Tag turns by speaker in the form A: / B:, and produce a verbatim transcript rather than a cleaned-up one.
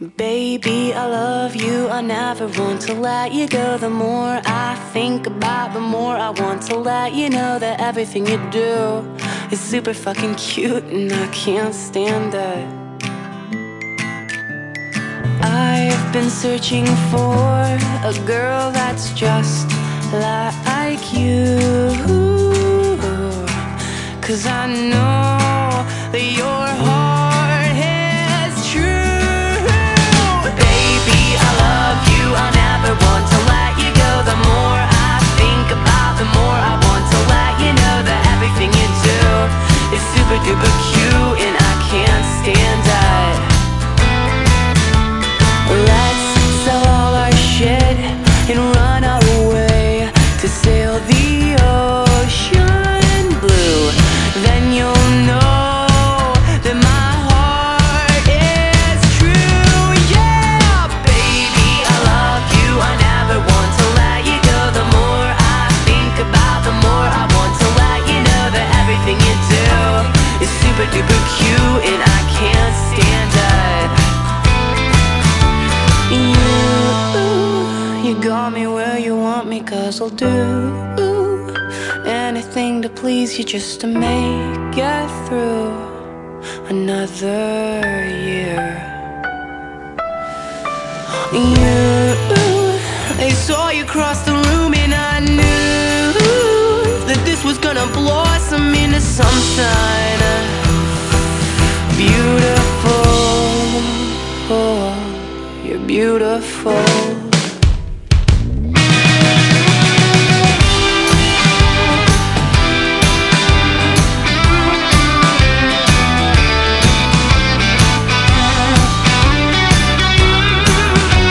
A: Baby, I love you, I never want to let you go. The more I think about, the more I want to let you know that everything you do is super fucking cute and I can't stand it. I've been searching for a girl that's just like you, 'cause I know that your heart is true. Baby, I love you, I never want to let you go. The more I think about, the more I want to let you know that everything you do is super duper cute and I can't stand it. Let's sell all our shit and run away to sail the ocean blue. Then you'll know that my heart is true. Yeah, baby, I love you, I never want to let you go. The more I think about, the more I want to let you know that everything you do is super duper cute and I can't stand it. You, you got me where you want me, 'cause I'll do anything to please you just to make it through another year. You, I saw you cross the room and I knew that this was gonna blossom into something beautiful. Oh, you're beautiful.